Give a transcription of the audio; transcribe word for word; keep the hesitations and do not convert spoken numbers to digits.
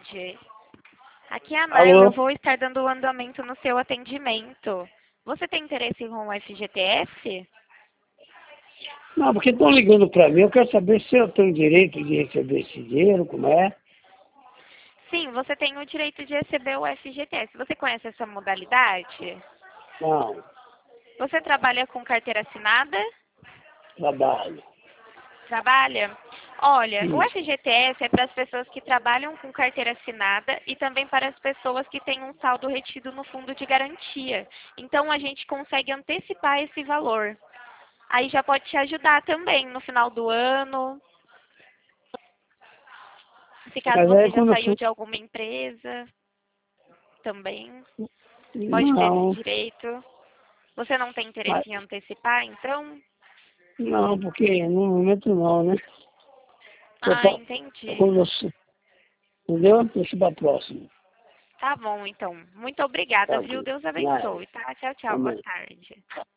tarde. Aqui é a Marla, eu Alô? vou estar dando o andamento no seu atendimento. Você tem interesse com o F G T S? Não, porque estão ligando para mim, eu quero saber se eu tenho direito de receber esse dinheiro, como é? Sim, você tem o direito de receber o F G T S. Você conhece essa modalidade? Não, Você trabalha com carteira assinada? trabalho. Trabalha? Olha, o Isso. F G T S é para as pessoas que trabalham com carteira assinada e também para as pessoas que têm um saldo retido no fundo de garantia. Então, a gente consegue antecipar esse valor. Aí já pode te ajudar também no final do ano, se caso Mas você aí já quando eu saiu fui... de alguma empresa, também pode ter esse Não, direito. Você não tem mas, interesse em antecipar, então? não, porque no momento não, né? Eu Ah, tô entendi. com você, entendeu? Deixa para próximo. Tá bom, então. Muito obrigada, Tá viu? ok. Deus Nada. abençoe, tá? Tchau, tchau. Boa Amém. tarde.